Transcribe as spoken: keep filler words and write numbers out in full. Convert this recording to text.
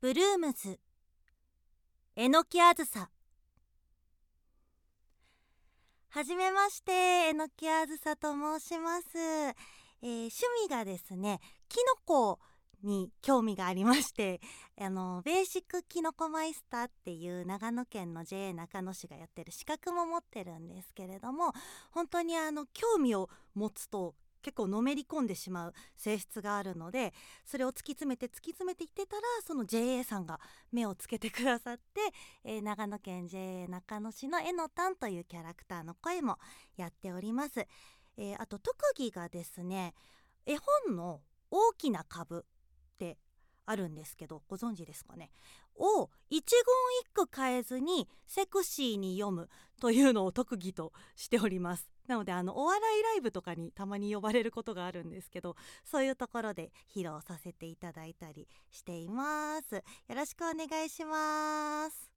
ブルームズ、えのきあずさ。はじめまして、えのきあずさと申します。えー趣味がですね、キノコに興味がありまして、あのベーシックキノコマイスターっていう長野県の ジェイエー 中野市がやってる資格も持ってるんですけれども、本当にあの興味を持つと結構のめり込んでしまう性質があるので、それを突き詰めて突き詰めていってたら、その ジェイエー さんが目をつけてくださって、えー長野県 ジェイエー 中野市のえのたんというキャラクターの声もやっております。えーあと特技がですね、絵本の大きな株ってあるんですけど、ご存知ですかね。を一言一句変えずにセクシーに読むというのを特技としております。なのであのお笑いライブとかにたまに呼ばれることがあるんですけど、そういうところで披露させていただいたりしています。よろしくお願いします。